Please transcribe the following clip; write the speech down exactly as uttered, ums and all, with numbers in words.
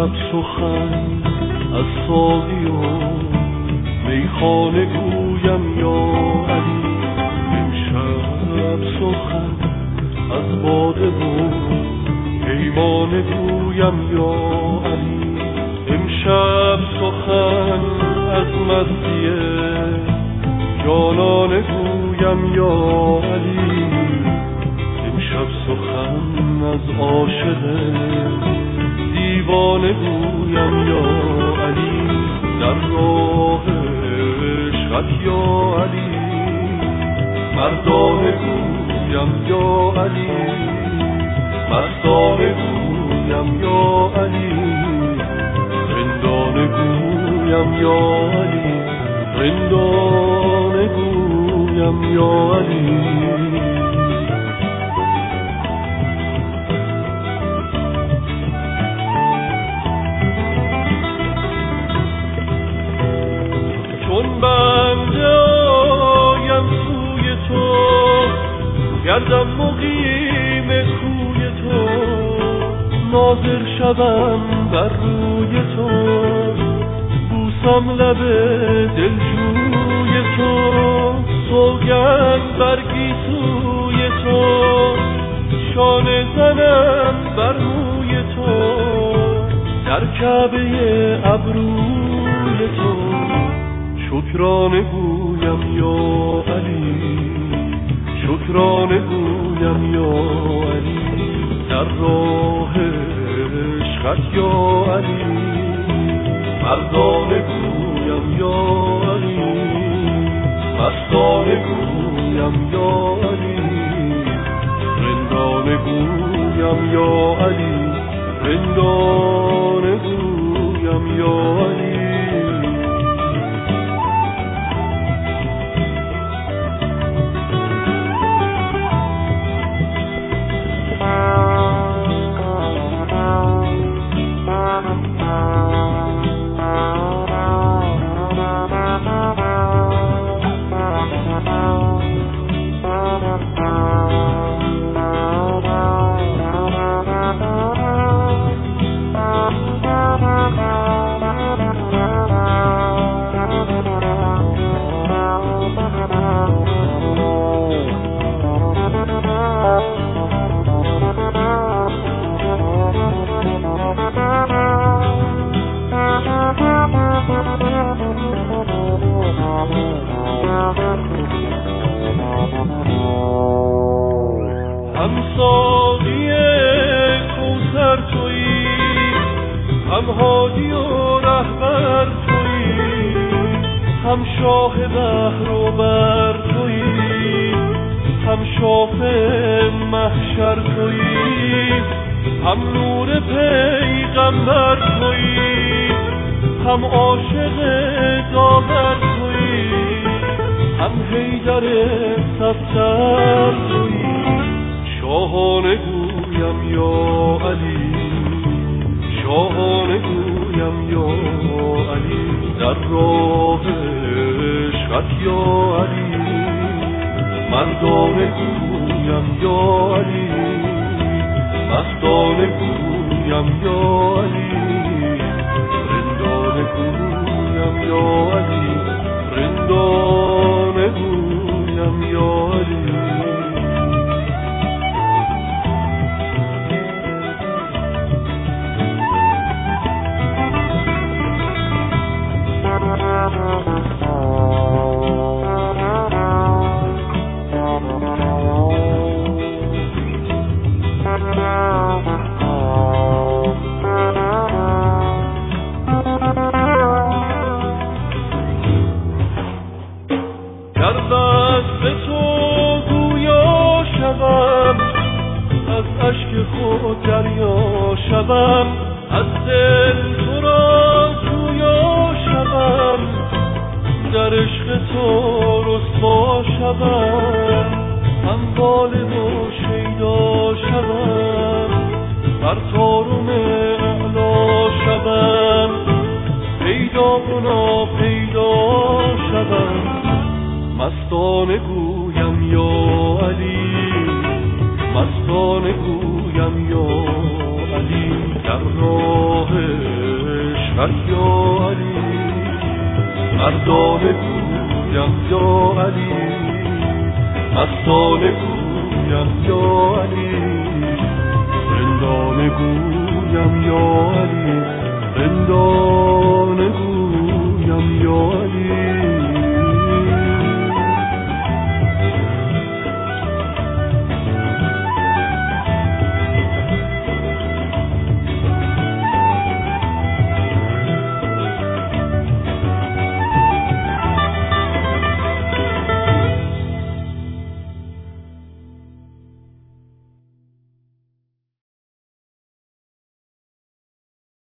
امشب سخن از ساقی و میخانه گویم یا علی، امشب سخن از باده و پیمانه گویم یا علی، امشب سخن از مستی جانانه گویم یا علی، امشب سخن از عاشق دیوانه گویم یا علی، در راه عشقت یا علی مردانه گویم یا علی، مستانه گویم یا علی، رندانه گویم یا علی، رندانه گویم یا علی. چون بنده آیم سوی تو، گردم مقیم کوی تو، ناظر شدم بر روی تو، بوسم لب دلجوی تو، سوگند بر گیسوی تو، شانه زنم بر روی تو، در کعبه ابروی تو، شکرانه گویم یا علی، شکرانه گویم یا علی، در راه عشقت یا علی مردانه گویم یا علی، مستانه گویم یا علی، رندانه گویم یا علی، رندانه گویم یا علی. هم ساقی کوثر تویی، هم هادی و رهبر تویی، هم شاه بحر و بر تویی، هم شافع محشر تویی، هم نور پیغمبر تویی، هم عاشق داور تویی، هم حیدر صفدر تویی، شاهانه گویم یا علی، شاهانه گویم یا علی، در راه عشقت یا علی مردانه گویم یا علی، مستانه گویم یا علی، رندانه گویم یا علی، رندانه گویم یا علی. در بست تو گویا شوم، از اشک خود دریا شوم، از دل تو را جویا شوم، در عشق تو رسوا شوم، همواره و شیدا شوم، بر طارم اعلا شوم، پیدا و ناپیدا شوم، مستانه گویم یا علی، مستانه گویم یا علی، در راه یا علی، مردانه گویم یا علی، مستانه گویم یا علی، رندانه گویم یا علی.